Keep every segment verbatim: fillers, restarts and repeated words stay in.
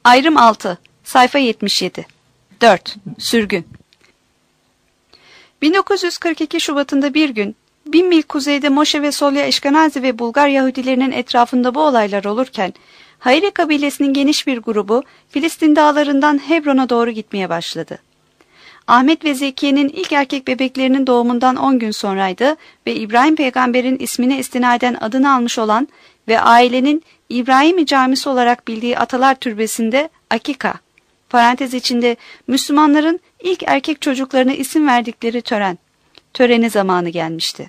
Ayrım altı, sayfa yetmiş yedi. dört. Sürgün. bin dokuz yüz kırk iki Şubat'ında bir gün, bin mil kuzeyde Moşe ve Solya Eşkenazi ve Bulgar Yahudilerinin etrafında bu olaylar olurken, Hayri kabilesinin geniş bir grubu Filistin dağlarından Hebron'a doğru gitmeye başladı. Ahmet ve Zekiye'nin ilk erkek bebeklerinin doğumundan on gün sonraydı ve İbrahim peygamberin ismine istinaden adını almış olan ve ailenin İbrahimi Camisi olarak bildiği Atalar Türbesi'nde Akika, parantez içinde Müslümanların ilk erkek çocuklarına isim verdikleri tören, töreni zamanı gelmişti.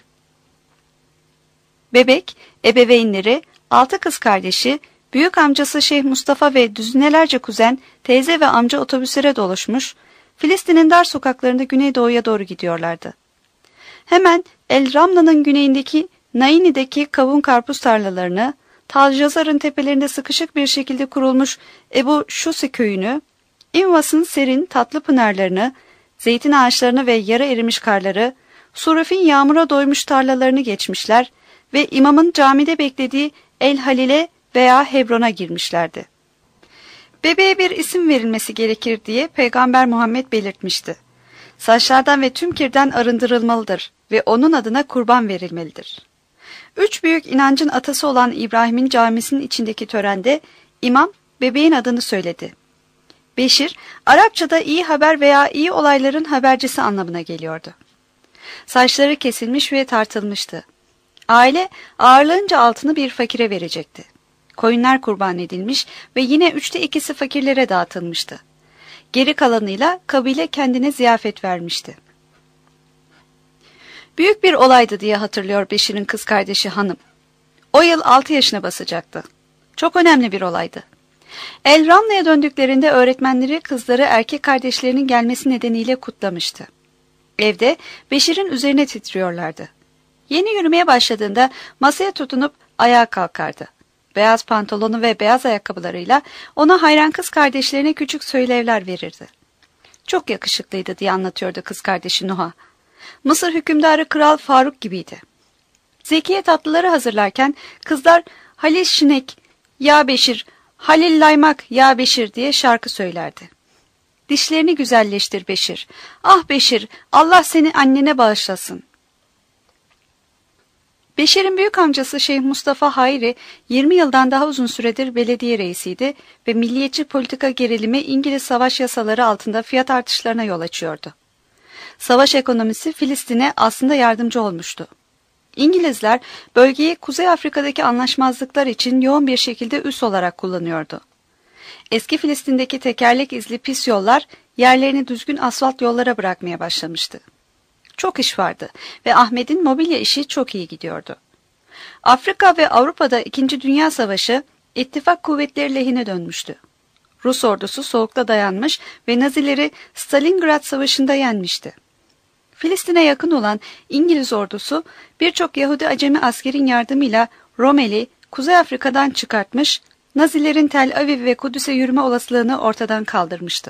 Bebek, ebeveynleri, altı kız kardeşi, büyük amcası Şeyh Mustafa ve düzinelerce kuzen, teyze ve amca otobüslere doluşmuş, Filistin'in dar sokaklarında güneydoğuya doğru gidiyorlardı. Hemen El Ramla'nın güneyindeki Naini'deki kavun karpuz tarlalarını, Taljazar'ın tepelerinde sıkışık bir şekilde kurulmuş Ebu Şusi köyünü, İmvas'ın serin tatlı pınarlarını, zeytin ağaçlarını ve yarı erimiş karları, Suruf'in yağmura doymuş tarlalarını geçmişler ve imamın camide beklediği El Halil'e veya Hebron'a girmişlerdi. Bebeğe bir isim verilmesi gerekir diye Peygamber Muhammed belirtmişti. Saçlardan ve tüm kirden arındırılmalıdır ve onun adına kurban verilmelidir. Üç büyük inancın atası olan İbrahim'in camisinin içindeki törende imam bebeğin adını söyledi. Beşir, Arapçada iyi haber veya iyi olayların habercisi anlamına geliyordu. Saçları kesilmiş ve tartılmıştı. Aile ağırlığınca altını bir fakire verecekti. Koyunlar kurban edilmiş ve yine üçte ikisi fakirlere dağıtılmıştı. Geri kalanıyla kabile kendine ziyafet vermişti. Büyük bir olaydı diye hatırlıyor Beşir'in kız kardeşi hanım. O yıl altı yaşına basacaktı. Çok önemli bir olaydı. El Ramla'ya döndüklerinde öğretmenleri kızları erkek kardeşlerinin gelmesi nedeniyle kutlamıştı. Evde Beşir'in üzerine titriyorlardı. Yeni yürümeye başladığında masaya tutunup ayağa kalkardı. Beyaz pantolonu ve beyaz ayakkabılarıyla ona hayran kız kardeşlerine küçük söylevler verirdi. Çok yakışıklıydı diye anlatıyordu kız kardeşi Nuh'a. Mısır hükümdarı Kral Faruk gibiydi. Zekiye tatlıları hazırlarken kızlar Halil Şinek, ya Beşir, Halil Laymak, ya Beşir diye şarkı söylerdi. Dişlerini güzelleştir Beşir. Ah Beşir, Allah seni annene bağışlasın. Beşir'in büyük amcası Şeyh Mustafa Hayri yirmi yıldan daha uzun süredir belediye reisiydi ve milliyetçi politika gerilimi İngiliz savaş yasaları altında fiyat artışlarına yol açıyordu. Savaş ekonomisi Filistin'e aslında yardımcı olmuştu. İngilizler bölgeyi Kuzey Afrika'daki anlaşmazlıklar için yoğun bir şekilde üs olarak kullanıyordu. Eski Filistin'deki tekerlek izli pis yollar yerlerini düzgün asfalt yollara bırakmaya başlamıştı. Çok iş vardı ve Ahmet'in mobilya işi çok iyi gidiyordu. Afrika ve Avrupa'da İkinci Dünya Savaşı ittifak kuvvetleri lehine dönmüştü. Rus ordusu soğukta dayanmış ve Nazileri Stalingrad Savaşı'nda yenmişti. Filistin'e yakın olan İngiliz ordusu birçok Yahudi acemi askerin yardımıyla Romel'i Kuzey Afrika'dan çıkartmış, Nazilerin Tel Aviv ve Kudüs'e yürüme olasılığını ortadan kaldırmıştı.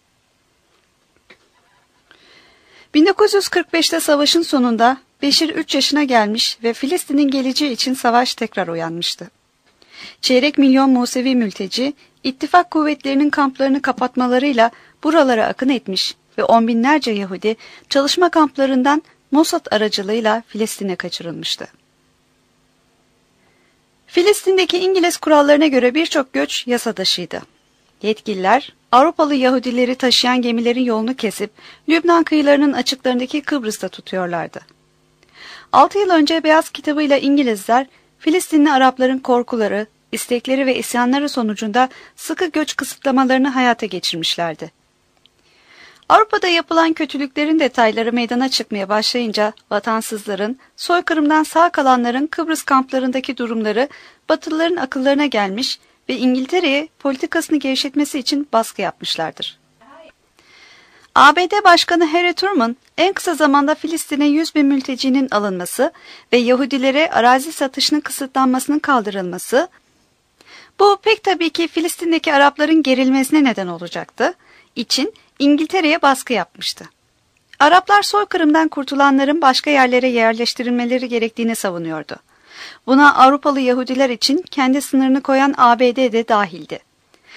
bin dokuz yüz kırk beşte savaşın sonunda Beşir üç yaşına gelmiş ve Filistin'in geleceği için savaş tekrar uyanmıştı. Çeyrek milyon Musevi mülteci, ittifak kuvvetlerinin kamplarını kapatmalarıyla buralara akın etmiş ve on binlerce Yahudi çalışma kamplarından Mossad aracılığıyla Filistin'e kaçırılmıştı. Filistin'deki İngiliz kurallarına göre birçok göç yasa dışıydı. Yetkililer, Avrupalı Yahudileri taşıyan gemilerin yolunu kesip Lübnan kıyılarının açıklarındaki Kıbrıs'ta tutuyorlardı. Altı yıl önce Beyaz Kitabı'yla İngilizler, Filistinli Arapların korkuları, istekleri ve isyanları sonucunda sıkı göç kısıtlamalarını hayata geçirmişlerdi. Avrupa'da yapılan kötülüklerin detayları meydana çıkmaya başlayınca vatansızların, soykırımdan sağ kalanların Kıbrıs kamplarındaki durumları Batılıların akıllarına gelmiş ve İngiltere'ye politikasını gevşetmesi için baskı yapmışlardır. A B D Başkanı Harry Truman en kısa zamanda Filistin'e yüz bin mültecinin alınması ve Yahudilere arazi satışının kısıtlanmasının kaldırılması, bu pek tabii ki Filistin'deki Arapların gerilmesine neden olacaktı, için İngiltere'ye baskı yapmıştı. Araplar soykırımdan kurtulanların başka yerlere yerleştirilmeleri gerektiğini savunuyordu. Buna Avrupalı Yahudiler için kendi sınırını koyan A B D de dahildi.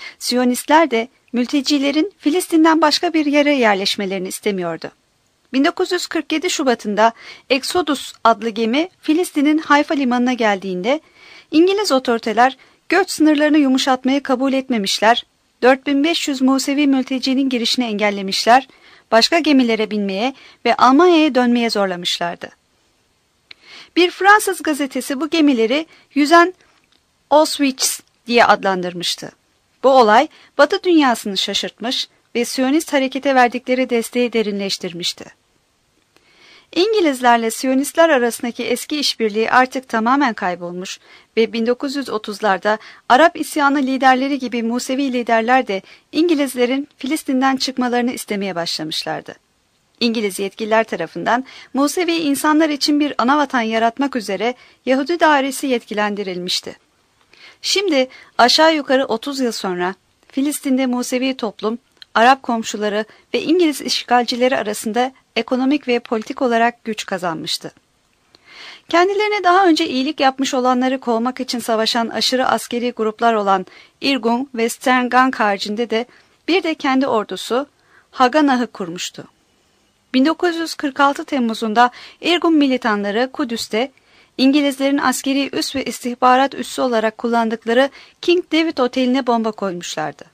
Siyonistler de mültecilerin Filistin'den başka bir yere yerleşmelerini istemiyordu. bin dokuz yüz kırk yedi Şubat'ında Exodus adlı gemi Filistin'in Hayfa limanına geldiğinde İngiliz otoriteler göç sınırlarını yumuşatmayı kabul etmemişler, dört bin beş yüz Musevi mültecinin girişini engellemişler, başka gemilere binmeye ve Almanya'ya dönmeye zorlamışlardı. Bir Fransız gazetesi bu gemileri yüzen Auschwitz diye adlandırmıştı. Bu olay Batı dünyasını şaşırtmış ve Siyonist harekete verdikleri desteği derinleştirmişti. İngilizlerle Siyonistler arasındaki eski işbirliği artık tamamen kaybolmuş ve bin dokuz yüz otuzlarda Arap isyanı liderleri gibi Musevi liderler de İngilizlerin Filistin'den çıkmalarını istemeye başlamışlardı. İngiliz yetkililer tarafından Musevi insanlar için bir anavatan yaratmak üzere Yahudi dairesi yetkilendirilmişti. Şimdi aşağı yukarı otuz yıl sonra Filistin'de Musevi toplum, Arap komşuları ve İngiliz işgalcileri arasında ekonomik ve politik olarak güç kazanmıştı. Kendilerine daha önce iyilik yapmış olanları kovmak için savaşan aşırı askeri gruplar olan Irgun ve Sterngang haricinde de bir de kendi ordusu Haganah'ı kurmuştu. bin dokuz yüz kırk altı Temmuz'unda Irgun militanları Kudüs'te İngilizlerin askeri üs ve istihbarat üssü olarak kullandıkları King David Oteli'ne bomba koymuşlardı.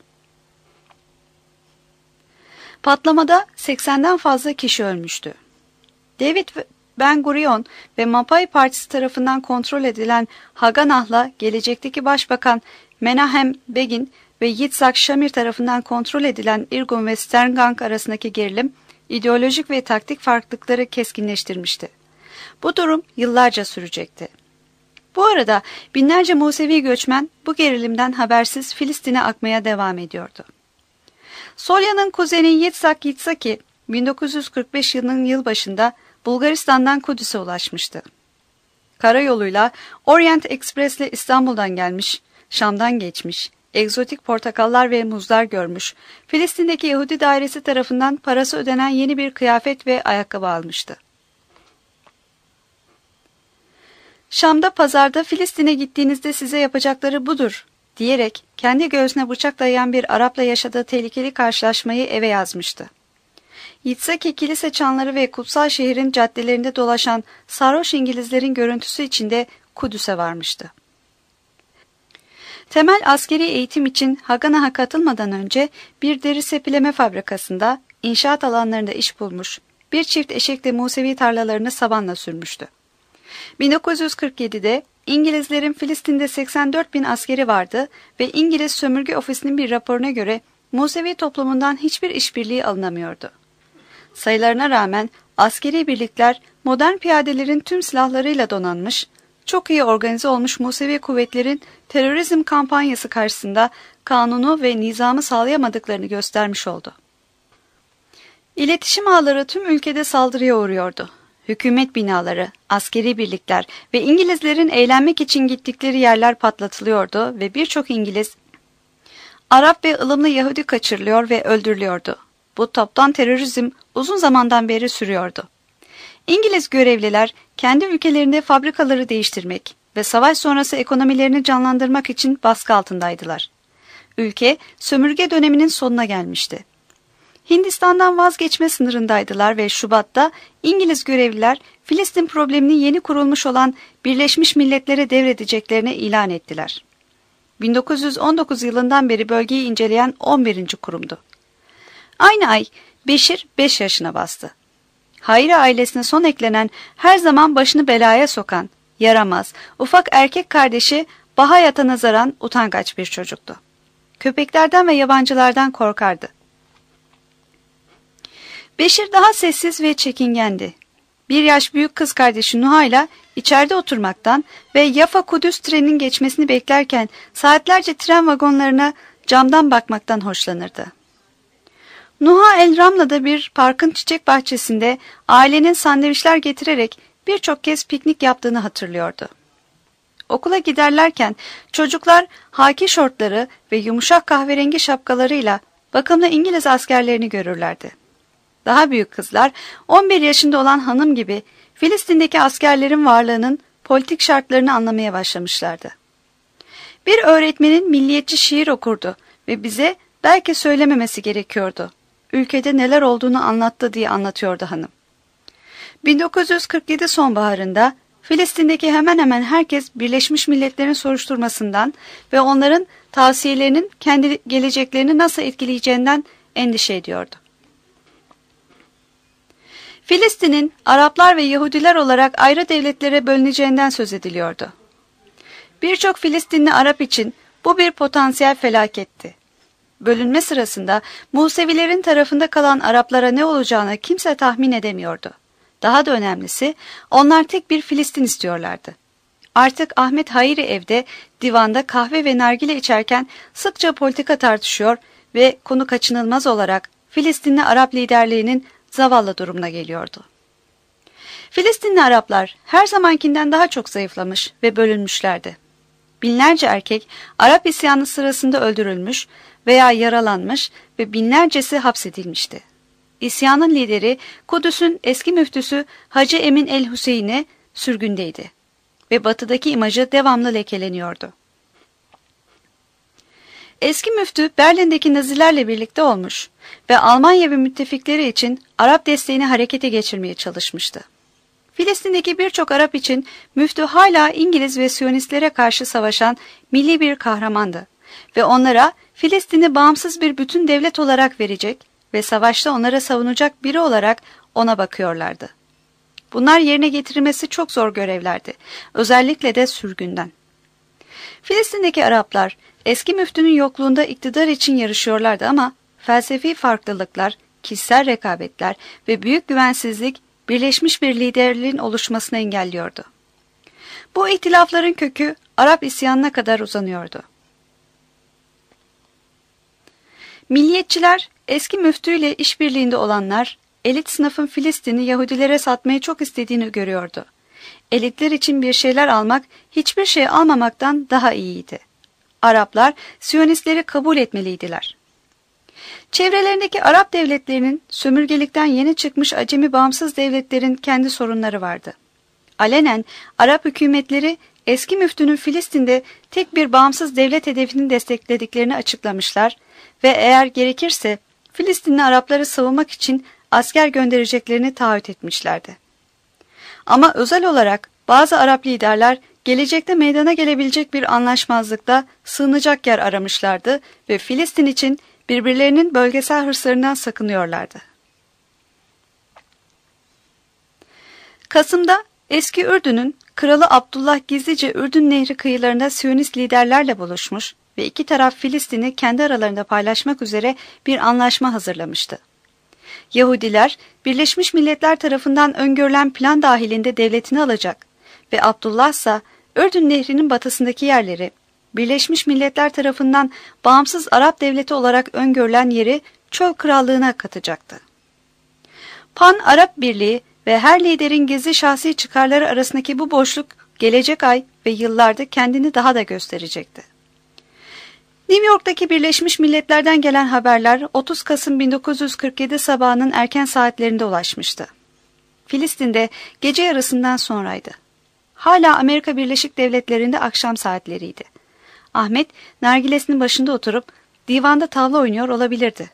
Patlamada seksenden fazla kişi ölmüştü. David Ben Gurion ve Mapai Partisi tarafından kontrol edilen Haganah'la gelecekteki Başbakan Menahem Begin ve Yitzhak Shamir tarafından kontrol edilen Irgun ve Sterngang arasındaki gerilim, ideolojik ve taktik farklılıkları keskinleştirmişti. Bu durum yıllarca sürecekti. Bu arada binlerce Musevi göçmen bu gerilimden habersiz Filistin'e akmaya devam ediyordu. Solya'nın kuzeni Yitzhak Yitzhaki bin dokuz yüz kırk beş yılının yılbaşında Bulgaristan'dan Kudüs'e ulaşmıştı. Karayoluyla Orient Express'le İstanbul'dan gelmiş, Şam'dan geçmiş, egzotik portakallar ve muzlar görmüş, Filistin'deki Yahudi dairesi tarafından parası ödenen yeni bir kıyafet ve ayakkabı almıştı. Şam'da pazarda Filistin'e gittiğinizde size yapacakları budur diyerek kendi göğsüne bıçak dayayan bir Arap'la yaşadığı tehlikeli karşılaşmayı eve yazmıştı. Yitzhaki kilise çanları ve kutsal şehrin caddelerinde dolaşan sarhoş İngilizlerin görüntüsü içinde Kudüs'e varmıştı. Temel askeri eğitim için Haganah'a katılmadan önce bir deri sepileme fabrikasında inşaat alanlarında iş bulmuş, bir çift eşekle Musevi tarlalarını sabanla sürmüştü. bin dokuz yüz kırk yedide İngilizlerin Filistin'de seksen dört bin askeri vardı ve İngiliz Sömürge Ofisi'nin bir raporuna göre Musevi toplumundan hiçbir işbirliği alınamıyordu. Sayılarına rağmen askeri birlikler modern piyadelerin tüm silahlarıyla donanmış, çok iyi organize olmuş Musevi kuvvetlerin terörizm kampanyası karşısında kanunu ve nizamı sağlayamadıklarını göstermiş oldu. İletişim ağları tüm ülkede saldırıya uğruyordu. Hükümet binaları, askeri birlikler ve İngilizlerin eğlenmek için gittikleri yerler patlatılıyordu ve birçok İngiliz, Arap ve ılımlı Yahudi kaçırılıyor ve öldürülüyordu. Bu toptan terörizm uzun zamandan beri sürüyordu. İngiliz görevliler kendi ülkelerinde fabrikaları değiştirmek ve savaş sonrası ekonomilerini canlandırmak için baskı altındaydılar. Ülke sömürge döneminin sonuna gelmişti. Hindistan'dan vazgeçme sınırındaydılar ve Şubat'ta İngiliz görevliler Filistin problemini yeni kurulmuş olan Birleşmiş Milletler'e devredeceklerini ilan ettiler. bin dokuz yüz on dokuz yılından beri bölgeyi inceleyen on birinci kurumdu. Aynı ay Beşir beş yaşına bastı. Hayri ailesine son eklenen, her zaman başını belaya sokan, yaramaz, ufak erkek kardeşi Bahayat'a nazaran utangaç bir çocuktu. Köpeklerden ve yabancılardan korkardı. Beşir daha sessiz ve çekingendi. Bir yaş büyük kız kardeşi Nuha'yla içeride oturmaktan ve Yafa Kudüs trenin geçmesini beklerken saatlerce tren vagonlarına camdan bakmaktan hoşlanırdı. Nuha El Ramla'da bir parkın çiçek bahçesinde ailenin sandviçler getirerek birçok kez piknik yaptığını hatırlıyordu. Okula giderlerken çocuklar haki şortları ve yumuşak kahverengi şapkalarıyla bakımlı İngiliz askerlerini görürlerdi. Daha büyük kızlar on bir yaşında olan hanım gibi Filistin'deki askerlerin varlığının politik şartlarını anlamaya başlamışlardı. Bir öğretmenin milliyetçi şiir okurdu ve bize belki söylememesi gerekiyordu. Ülkede neler olduğunu anlattı diye anlatıyordu hanım. bin dokuz yüz kırk yedi sonbaharında Filistin'deki hemen hemen herkes Birleşmiş Milletler'in soruşturmasından ve onların tavsiyelerinin kendi geleceklerini nasıl etkileyeceğinden endişe ediyordu. Filistin'in Araplar ve Yahudiler olarak ayrı devletlere bölüneceğinden söz ediliyordu. Birçok Filistinli Arap için bu bir potansiyel felaketti. Bölünme sırasında Musevilerin tarafında kalan Araplara ne olacağını kimse tahmin edemiyordu. Daha da önemlisi, onlar tek bir Filistin istiyorlardı. Artık Ahmet Hayri evde, divanda kahve ve nargile içerken sıkça politika tartışıyor ve konu kaçınılmaz olarak Filistinli Arap liderliğinin zavallı durumuna geliyordu. Filistinli Araplar her zamankinden daha çok zayıflamış ve bölünmüşlerdi. Binlerce erkek Arap isyanı sırasında öldürülmüş veya yaralanmış ve binlercesi hapsedilmişti. İsyanın lideri Kudüs'ün eski müftüsü Hacı Emin el-Hüseyin'e sürgündeydi ve batıdaki imajı devamlı lekeleniyordu. Eski müftü Berlin'deki Nazilerle birlikte olmuş ve Almanya ve müttefikleri için Arap desteğini harekete geçirmeye çalışmıştı. Filistin'deki birçok Arap için müftü hala İngiliz ve Siyonistlere karşı savaşan milli bir kahramandı ve onlara Filistin'i bağımsız bir bütün devlet olarak verecek ve savaşta onlara savunacak biri olarak ona bakıyorlardı. Bunlar yerine getirilmesi çok zor görevlerdi, özellikle de sürgünden. Filistin'deki Araplar eski müftünün yokluğunda iktidar için yarışıyorlardı ama felsefi farklılıklar, kişisel rekabetler ve büyük güvensizlik birleşmiş bir liderliğin oluşmasını engelliyordu. Bu ihtilafların kökü Arap isyanına kadar uzanıyordu. Milliyetçiler, eski müftüyle işbirliğinde olanlar, elit sınıfın Filistin'i Yahudilere satmayı çok istediğini görüyordu. Elitler için bir şeyler almak, hiçbir şey almamaktan daha iyiydi. Araplar, Siyonistleri kabul etmeliydiler. Çevrelerindeki Arap devletlerinin sömürgelikten yeni çıkmış acemi bağımsız devletlerin kendi sorunları vardı. Alenen Arap hükümetleri eski müftünün Filistin'de tek bir bağımsız devlet hedefini desteklediklerini açıklamışlar ve eğer gerekirse Filistinli Arapları savunmak için asker göndereceklerini taahhüt etmişlerdi. Ama özel olarak bazı Arap liderler gelecekte meydana gelebilecek bir anlaşmazlıkta sığınacak yer aramışlardı ve Filistin için birbirlerinin bölgesel hırslarından sakınıyorlardı. Kasım'da eski Ürdün'ün Kralı Abdullah gizlice Ürdün Nehri kıyılarında Siyonist liderlerle buluşmuş ve iki taraf Filistin'i kendi aralarında paylaşmak üzere bir anlaşma hazırlamıştı. Yahudiler, Birleşmiş Milletler tarafından öngörülen plan dahilinde devletini alacak ve Abdullah ise Ürdün Nehri'nin batısındaki yerleri, Birleşmiş Milletler tarafından bağımsız Arap devleti olarak öngörülen yeri Çöl Krallığı'na katacaktı. Pan-Arap Birliği ve her liderin gizli şahsi çıkarları arasındaki bu boşluk gelecek ay ve yıllarda kendini daha da gösterecekti. New York'taki Birleşmiş Milletler'den gelen haberler otuz Kasım bin dokuz yüz kırk yedi sabahının erken saatlerinde ulaşmıştı. Filistin'de gece yarısından sonraydı. Hala Amerika Birleşik Devletleri'nde akşam saatleriydi. Ahmet, nargilesinin başında oturup divanda tavla oynuyor olabilirdi.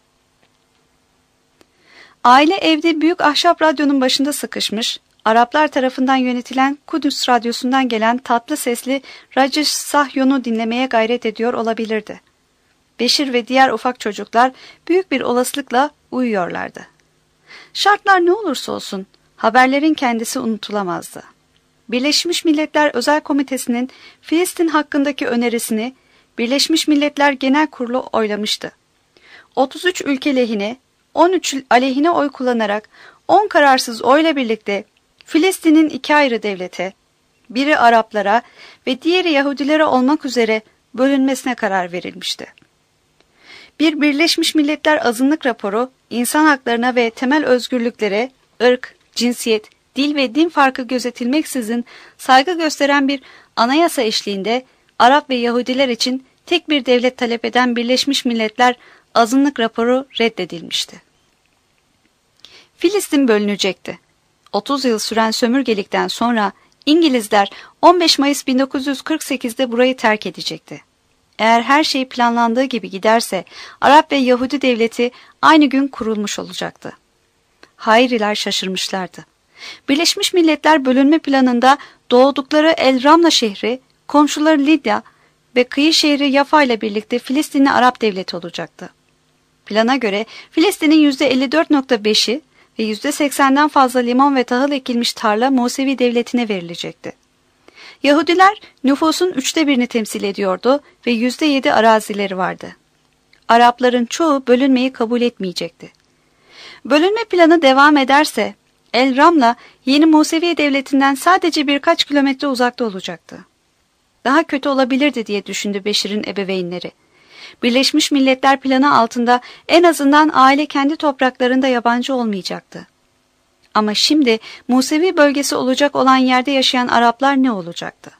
Aile evde büyük ahşap radyonun başında sıkışmış, Araplar tarafından yönetilen Kudüs radyosundan gelen tatlı sesli Raciş Sahyon'u dinlemeye gayret ediyor olabilirdi. Beşir ve diğer ufak çocuklar büyük bir olasılıkla uyuyorlardı. Şartlar ne olursa olsun haberlerin kendisi unutulamazdı. Birleşmiş Milletler Özel Komitesi'nin Filistin hakkındaki önerisini Birleşmiş Milletler Genel Kurulu oylamıştı. otuz üç ülke lehine, on üç aleyhine oy kullanarak on kararsız oyla birlikte Filistin'in iki ayrı devlete, biri Araplara ve diğeri Yahudilere olmak üzere bölünmesine karar verilmişti. Bir Birleşmiş Milletler azınlık raporu, insan haklarına ve temel özgürlüklere, ırk, cinsiyet, dil ve din farkı gözetilmeksizin saygı gösteren bir anayasa eşliğinde Arap ve Yahudiler için tek bir devlet talep eden Birleşmiş Milletler azınlık raporu reddedilmişti. Filistin bölünecekti. otuz yıl süren sömürgelikten sonra İngilizler on beş Mayıs bin dokuz yüz kırk sekiz'de burayı terk edecekti. Eğer her şey planlandığı gibi giderse Arap ve Yahudi devleti aynı gün kurulmuş olacaktı. Hayriler şaşırmışlardı. Birleşmiş Milletler bölünme planında doğdukları El Ramla şehri, komşuları Lidya ve kıyı şehri Yafa ile birlikte Filistinli Arap devleti olacaktı. Plana göre Filistin'in yüzde elli dört nokta beşi ve yüzde seksenden fazla limon ve tahıl ekilmiş tarla Musevi devletine verilecekti. Yahudiler nüfusun üçte birini temsil ediyordu ve yüzde yedi arazileri vardı. Arapların çoğu bölünmeyi kabul etmeyecekti. Bölünme planı devam ederse El Ramla yeni Musevi devletinden sadece birkaç kilometre uzakta olacaktı. Daha kötü olabilirdi diye düşündü Beşir'in ebeveynleri. Birleşmiş Milletler planı altında en azından aile kendi topraklarında yabancı olmayacaktı. Ama şimdi Musevi bölgesi olacak olan yerde yaşayan Araplar ne olacaktı?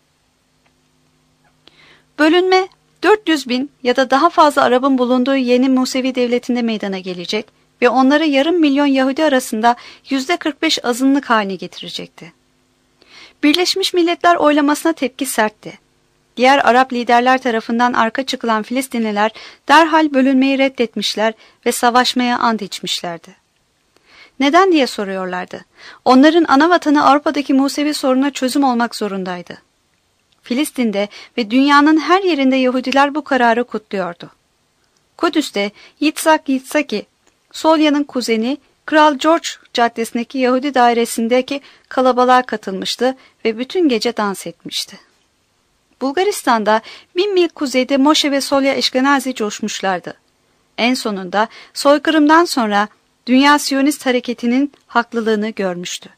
Bölünme dört yüz bin ya da daha fazla Arap'ın bulunduğu yeni Musevi devletinde meydana gelecek ve onları yarım milyon Yahudi arasında yüzde kırk beş azınlık haline getirecekti. Birleşmiş Milletler oylamasına tepki sertti. Diğer Arap liderler tarafından arka çıkılan Filistinliler derhal bölünmeyi reddetmişler ve savaşmaya ant içmişlerdi. Neden diye soruyorlardı. Onların ana vatanı Avrupa'daki Musevi soruna çözüm olmak zorundaydı. Filistin'de ve dünyanın her yerinde Yahudiler bu kararı kutluyordu. Kudüs'te Yitzhak Yitzhaki, Solya'nın kuzeni, Kral George Caddesi'ndeki Yahudi dairesindeki kalabalığa katılmıştı ve bütün gece dans etmişti. Bulgaristan'da bin mil kuzeyde Moşe ve Solya Eşkenazi coşmuşlardı. En sonunda soykırımdan sonra Dünya Siyonist hareketinin haklılığını görmüştü.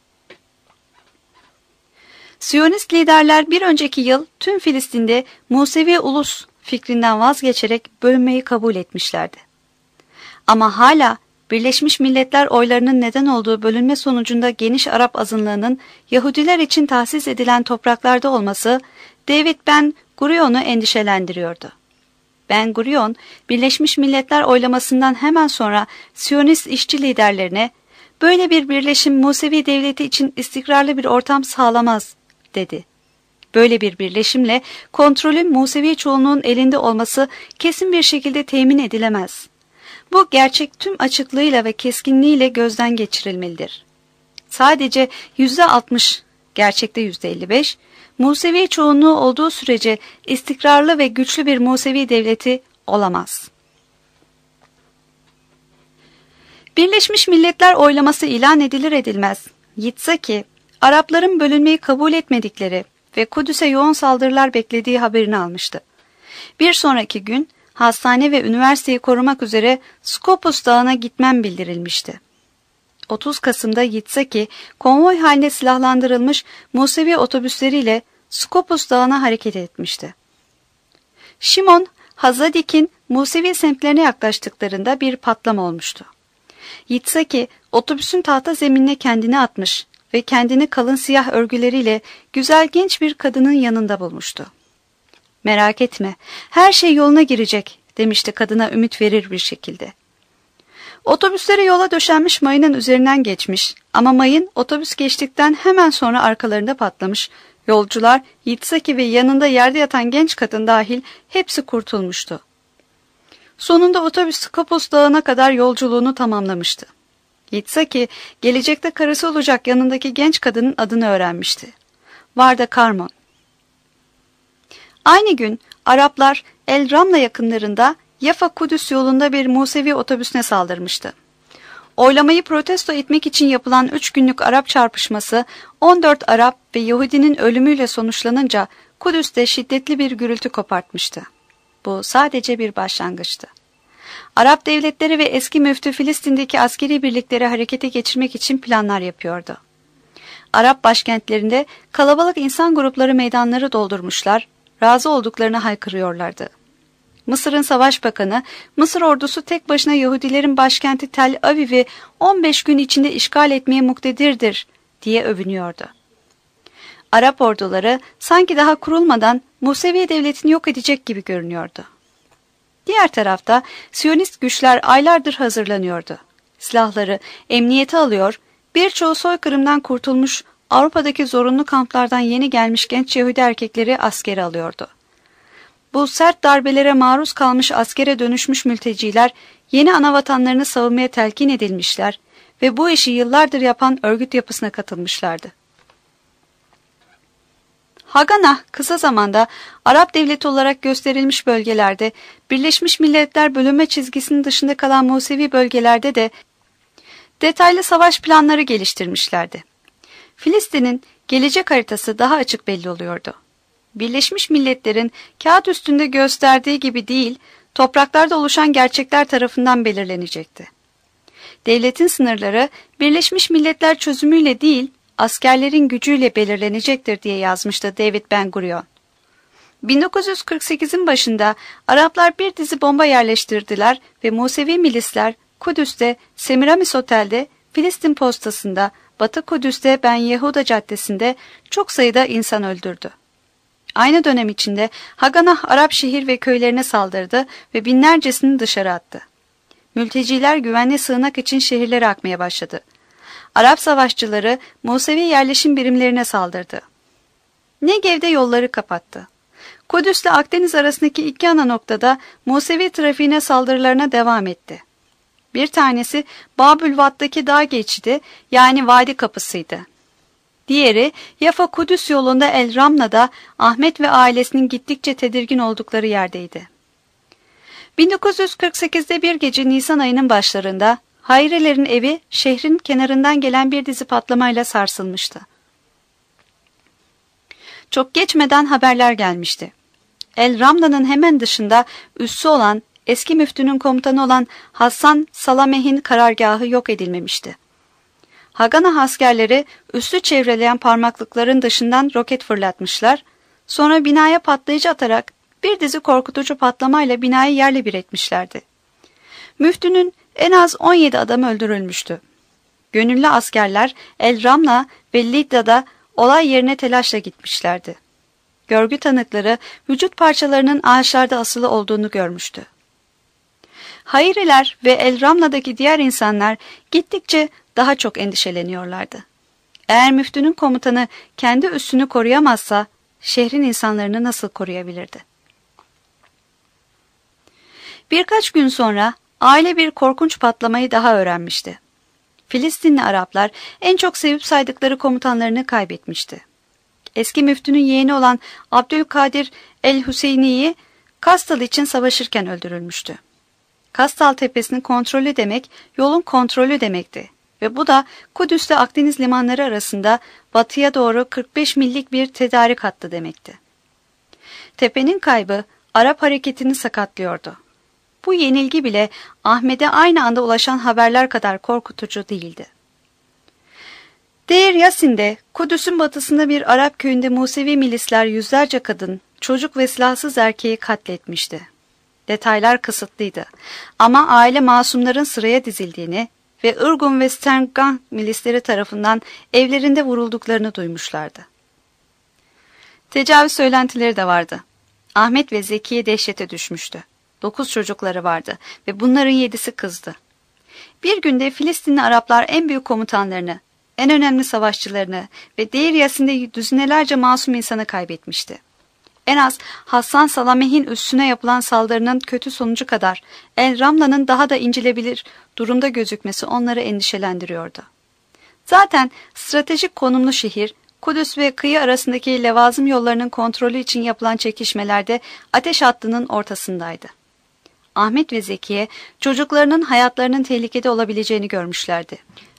Siyonist liderler bir önceki yıl tüm Filistin'de Musevi ulus fikrinden vazgeçerek bölünmeyi kabul etmişlerdi. Ama hala Birleşmiş Milletler oylarının neden olduğu bölünme sonucunda geniş Arap azınlığının Yahudiler için tahsis edilen topraklarda olması David Ben Gurion'u endişelendiriyordu. Ben Gurion, Birleşmiş Milletler oylamasından hemen sonra Siyonist işçi liderlerine "Böyle bir birleşim Musevi devleti için istikrarlı bir ortam sağlamaz," dedi. Böyle bir birleşimle kontrolün Musevi çoğunluğun elinde olması kesin bir şekilde temin edilemez. Bu gerçek tüm açıklığıyla ve keskinliğiyle gözden geçirilmelidir. Sadece yüzde altmış, gerçekte yüzde elli beş, Musevi çoğunluğu olduğu sürece istikrarlı ve güçlü bir Musevi devleti olamaz. Birleşmiş Milletler oylaması ilan edilir edilmez, Yitzhaki, Arapların bölünmeyi kabul etmedikleri ve Kudüs'e yoğun saldırılar beklediği haberini almıştı. Bir sonraki gün, hastane ve üniversiteyi korumak üzere Skopus Dağı'na gitmem bildirilmişti. otuz Kasım'da Yitzhaki, konvoy haline silahlandırılmış Musevi otobüsleriyle Skopus Dağı'na hareket etmişti. Şimon, Hazadik'in Musevi semtlerine yaklaştıklarında bir patlama olmuştu. Yitzhaki, otobüsün tahta zeminine kendini atmış ve kendini kalın siyah örgüleriyle güzel genç bir kadının yanında bulmuştu. "Merak etme, her şey yoluna girecek," demişti kadına ümit verir bir şekilde. Otobüsleri yola döşenmiş mayının üzerinden geçmiş ama mayın otobüs geçtikten hemen sonra arkalarında patlamış. Yolcular, Yitzhaki ve yanında yerde yatan genç kadın dahil hepsi kurtulmuştu. Sonunda otobüs Skopus Dağı'na kadar yolculuğunu tamamlamıştı. Yitzhaki, gelecekte karısı olacak yanındaki genç kadının adını öğrenmişti. Varda Karmon. Aynı gün Araplar El Ramla yakınlarında Yafa Kudüs yolunda bir Musevi otobüsüne saldırmıştı. Oylamayı protesto etmek için yapılan üç günlük Arap çarpışması on dört Arap ve Yahudinin ölümüyle sonuçlanınca Kudüs'te şiddetli bir gürültü kopartmıştı. Bu sadece bir başlangıçtı. Arap devletleri ve eski müftü Filistin'deki askeri birlikleri harekete geçirmek için planlar yapıyordu. Arap başkentlerinde kalabalık insan grupları meydanları doldurmuşlar, razı olduklarını haykırıyorlardı. Mısır'ın savaş bakanı, Mısır ordusu tek başına Yahudilerin başkenti Tel Aviv'i on beş gün içinde işgal etmeye muktedirdir diye övünüyordu. Arap orduları sanki daha kurulmadan Musevi devletini yok edecek gibi görünüyordu. Diğer tarafta Siyonist güçler aylardır hazırlanıyordu. Silahları, emniyete alıyor, birçoğu soykırımdan kurtulmuş Avrupa'daki zorunlu kamplardan yeni gelmiş genç Yahudi erkekleri askere alıyordu. Bu sert darbelere maruz kalmış askere dönüşmüş mülteciler yeni anavatanlarını savunmaya telkin edilmişler ve bu işi yıllardır yapan örgüt yapısına katılmışlardı. Haganah kısa zamanda Arap devleti olarak gösterilmiş bölgelerde, Birleşmiş Milletler bölünme çizgisinin dışında kalan Musevi bölgelerde de detaylı savaş planları geliştirmişlerdi. Filistin'in gelecek haritası daha açık belli oluyordu. Birleşmiş Milletler'in kağıt üstünde gösterdiği gibi değil, topraklarda oluşan gerçekler tarafından belirlenecekti. Devletin sınırları Birleşmiş Milletler çözümüyle değil, askerlerin gücüyle belirlenecektir diye yazmıştı David Ben-Gurion. bin dokuz yüz kırk sekizin başında Araplar bir dizi bomba yerleştirdiler ve Musevi milisler Kudüs'te, Semiramis Otel'de, Filistin postasında, Batı Kudüs'te Ben Yehuda Caddesi'nde çok sayıda insan öldürdü. Aynı dönem içinde Haganah Arap şehir ve köylerine saldırdı ve binlercesini dışarı attı. Mülteciler güvenli sığınak için şehirlere akmaya başladı. Arap savaşçıları Musevi yerleşim birimlerine saldırdı. Negev'de yolları kapattı. Kudüs ile Akdeniz arasındaki iki ana noktada Musevi trafiğine saldırılarına devam etti. Bir tanesi Babülvat'taki dağ geçidi yani Vadi Kapısı'ydı. Diğeri Yafa-Kudüs yolunda El Ramla'da Ahmet ve ailesinin gittikçe tedirgin oldukları yerdeydi. bin dokuz yüz kırk sekizde bir gece Nisan ayının başlarında Hayrilerin evi şehrin kenarından gelen bir dizi patlamayla sarsılmıştı. Çok geçmeden haberler gelmişti. El Ramla'nın hemen dışında üssü olan, eski müftünün komutanı olan Hasan Salameh'in karargahı yok edilmemişti. Haganah askerleri üssü çevreleyen parmaklıkların dışından roket fırlatmışlar, sonra binaya patlayıcı atarak bir dizi korkutucu patlamayla binayı yerle bir etmişlerdi. Müftünün en az on yedi adam öldürülmüştü. Gönüllü askerler El Ramla ve Lidda'da olay yerine telaşla gitmişlerdi. Görgü tanıkları vücut parçalarının ağaçlarda asılı olduğunu görmüştü. Hayriler ve El Ramla'daki diğer insanlar gittikçe daha çok endişeleniyorlardı. Eğer müftünün komutanı kendi üssünü koruyamazsa şehrin insanlarını nasıl koruyabilirdi? Birkaç gün sonra aile bir korkunç patlamayı daha öğrenmişti. Filistinli Araplar en çok sevip saydıkları komutanlarını kaybetmişti. Eski müftünün yeğeni olan Abdülkadir el-Hüseyni'yi Kastal için savaşırken öldürülmüştü. Kastal tepesinin kontrolü demek, yolun kontrolü demekti ve bu da Kudüs ile Akdeniz limanları arasında batıya doğru kırk beş millik bir tedarik hattı demekti. Tepenin kaybı Arap hareketini sakatlıyordu. Bu yenilgi bile Ahmet'e aynı anda ulaşan haberler kadar korkutucu değildi. Deir Yasin'de, Kudüs'ün batısında bir Arap köyünde Musevi milisler yüzlerce kadın, çocuk ve silahsız erkeği katletmişti. Detaylar kısıtlıydı ama aile masumların sıraya dizildiğini ve Irgun ve Sterngang milisleri tarafından evlerinde vurulduklarını duymuşlardı. Tecavüz söylentileri de vardı. Ahmet ve Zekiye dehşete düşmüştü. Dokuz çocukları vardı ve bunların yedisi kızdı. Bir günde Filistinli Araplar en büyük komutanlarını, en önemli savaşçılarını ve Deir Yasin'de düzinelerce masum insanı kaybetmişti. En az Hasan Salameh'in üssüne yapılan saldırının kötü sonucu kadar El Ramla'nın daha da incilebilir durumda gözükmesi onları endişelendiriyordu. Zaten stratejik konumlu şehir, Kudüs ve kıyı arasındaki levazım yollarının kontrolü için yapılan çekişmelerde ateş hattının ortasındaydı. Ahmet ve Zekiye çocuklarının hayatlarının tehlikede olabileceğini görmüşlerdi.